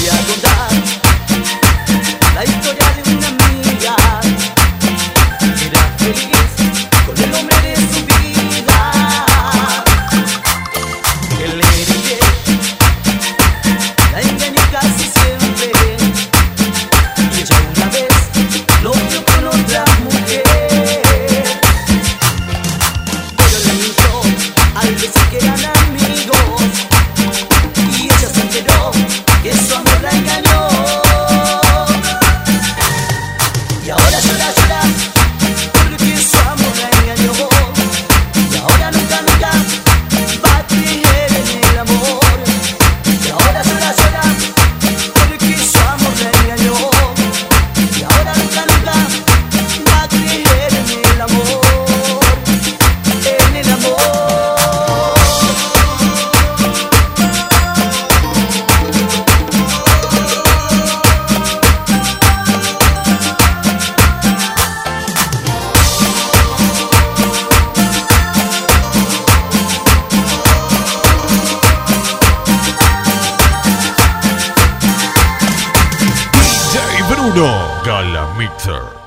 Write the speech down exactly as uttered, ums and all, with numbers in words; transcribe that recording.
voy a contar la historia de una amiga que era feliz con el hombre de su vida. Él le dije, la engañó casi siempre, y ella una vez lo vio con otra mujer. Pero le mintió al decir que eran amigos, y ella se enteró que su amor la engañó. Y ahora llora, llora, porque su amor la engañó. Y ahora nunca, nunca va a creer en el amor. Y ahora llora, llora, porque su amor la engañó. Y ahora nunca, nunca va a creer en el amor. En el amor. D J Bruno Galamixer.